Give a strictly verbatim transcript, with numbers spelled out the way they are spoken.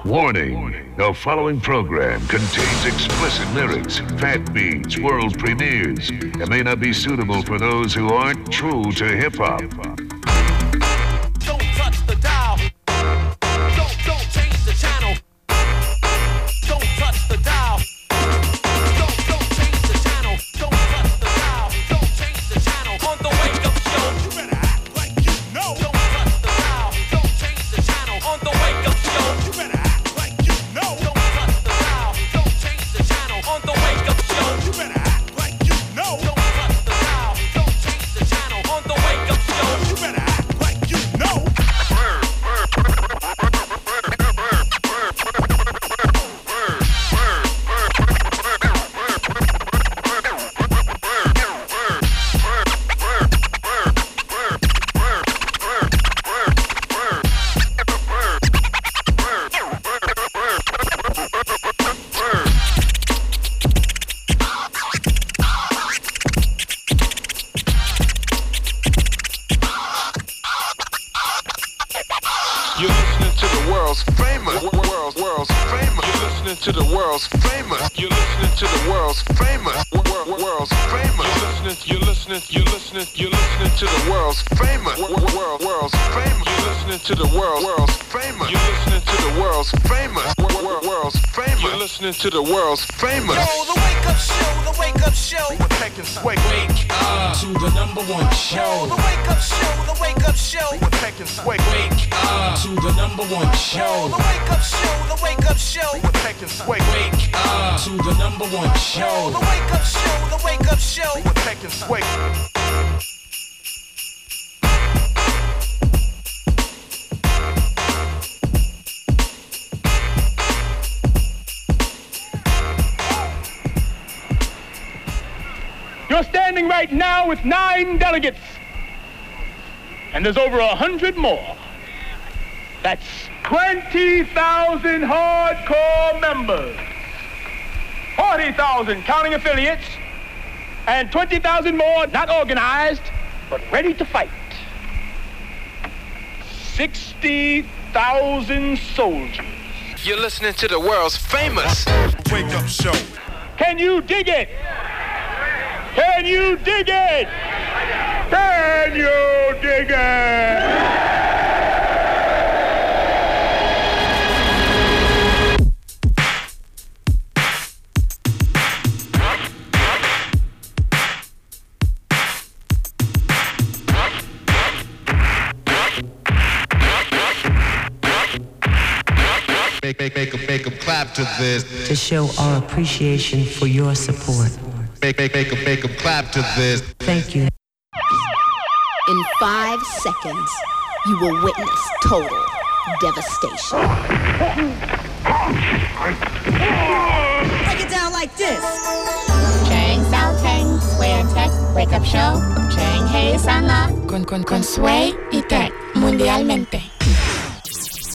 Warning, the following program contains explicit lyrics, fat beats, world premieres, and may not be suitable for those who aren't true to hip-hop. Don't touch the dial. Don't, don't change the channel. Don't touch the dial. Don't, don't change the channel. Don't touch the dial. Don't change the channel. On the Wake Up Show. You better act like you know. Don't touch the dial. Don't change the channel. On the Wake Up Show. You better act like you know. Don't touch the dial. Don't change the channel. On the Wake Up Show. You better act like you know. Don't touch the dial. Don't change the channel. On the Wake Up Show. You better act like you know. You're listening to the world's famous. World's, world's famous. You're listening to the world's famous. You're listening to the world's famous. World, world's famous. You're listening. You're listening. You're listening. You're listening to the world's famous. World, world's famous. You're listening to the world, world's famous. You're listening to the world's famous. World, world's famous. You're listening to the world's famous. Yo, the Wake Up Show. The Wake Up Show. We're taking sway. Wake up to the number one show. The Wake Up Show. The Wake Up Show. We're taking sway. Wake up to the number one show. The Wake Up Show. The Wake Up Show. We're taking sway. Wake up to the number one show. The Wake Up Show. The Wake Up Show. We're taking sway. You're standing right now with nine delegates. And there's over a hundred more. That's twenty thousand hardcore members. forty thousand counting affiliates. And twenty thousand more not organized, but ready to fight. sixty thousand soldiers. You're listening to the world's famous. Wake Up Show. Can you dig it? Can you dig it? Can you dig it? Make, make, make, 'em- make 'em clap to this. to show our appreciation for your support. Make, make, make 'em- make 'em clap to this. Thank you. In five seconds, you will witness total devastation. Break it down like this. Chang Sao Teng, Sway Tech, Wake Up Show, Chang Hey Sana, con, con, con Sway y Tech, mundialmente.